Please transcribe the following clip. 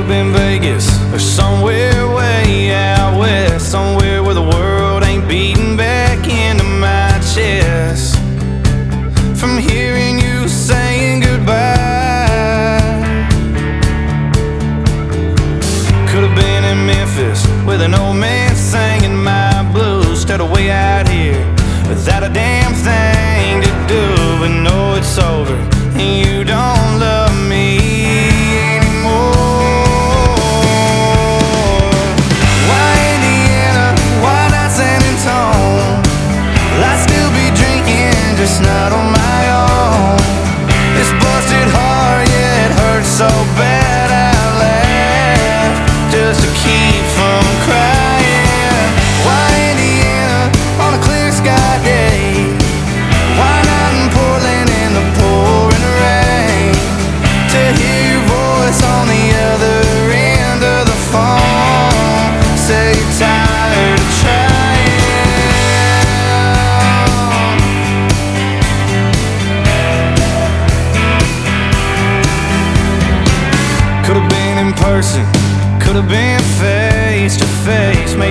been Vegas or somewhere way out west, somewhere where the world ain't beating back into my chest from hearing you saying goodbye. Could have been in Memphis with an old man singing my blues, instead of way out here without a damn thing to do. But no, it's over and you don't love me anymore. Why Indiana? Why not San Antone? Well, I'd still be drinking, just not on my own. This busted heart, yeah, it hurts so bad I laugh just to keep from crying. Why Indiana on a clear sky day? Why not in Portland in the pouring rain? To hear your voice on the other end of the phone, say you're tired of trying. Could have been in person, could have been face to face.